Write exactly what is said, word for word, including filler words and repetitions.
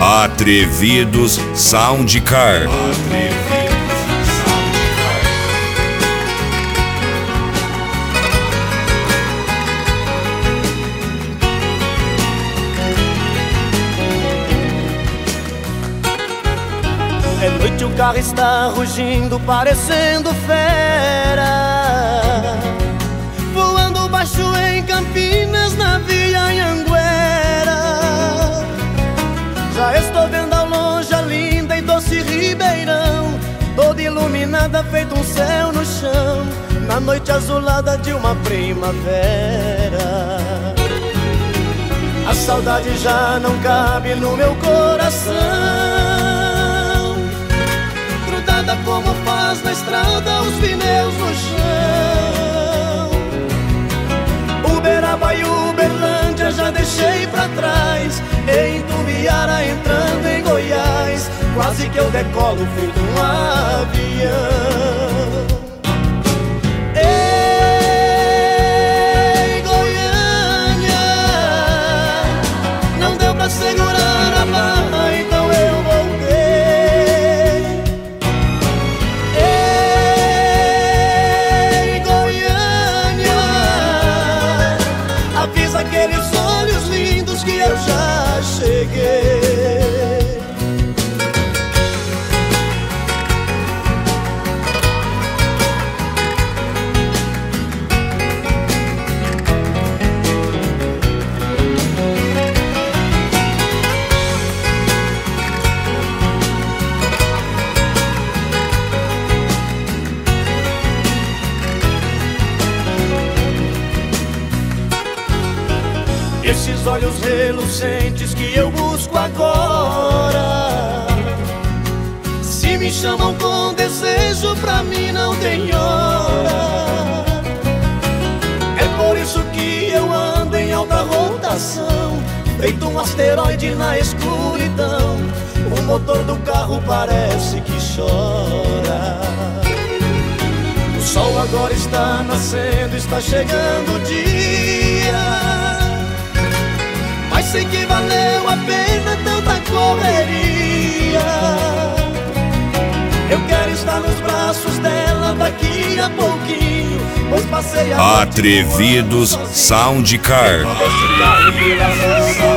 Atrevidos Soundcar. É noite, o carro está rugindo, parecendo fera, voando baixo em Campinas, na Via Anhanguera. Já estou vendo ao longe a linda e doce Ribeirão, toda iluminada, feito um céu no chão, na noite azulada de uma primavera. A saudade já não cabe no meu coração, como faz na estrada os pneus no chão. Uberaba e Uberlândia já deixei pra trás, em Tumbiara entrando em Goiás, quase que eu decolo feito um avião. Ei, Goiânia, não deu pra segurar a barra, então eu voltei. Aqueles olhos lindos que eu já cheguei. Esses olhos relucentes que eu busco agora, se me chamam com desejo, pra mim não tem hora. É por isso que eu ando em alta rotação, feito um asteroide na escuridão. O motor do carro parece que chora. O sol agora está nascendo, está chegando o dia, mas sei que valeu a pena tanta correria. Eu quero estar nos braços dela daqui a pouquinho, pois passei a Atrevidos Soundcar. noite